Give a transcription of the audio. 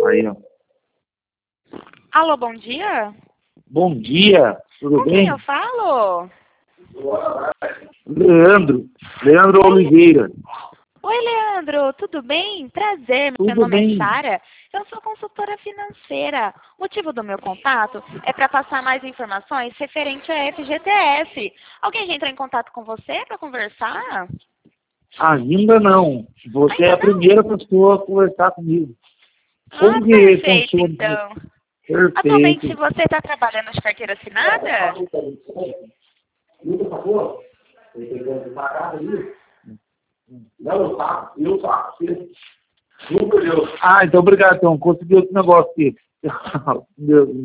Aí, ó. Alô, bom dia? Bom dia, tudo Com bem? quem eu falo? Leandro Oliveira. Oi, Leandro, tudo bem? Prazer, meu Tudo nome é bem? Sara. Eu sou consultora financeira. O motivo do meu contato é para passar mais informações referente a FGTS. Alguém já entrou em contato com você para conversar? Ainda não. Você é Ainda a não? primeira pessoa a conversar comigo. Como que Perfeito, funciona? então. Atualmente, Perfeito. você está trabalhando de carteira assinada? Ah, então obrigado, então. Conseguiu esse negócio aqui.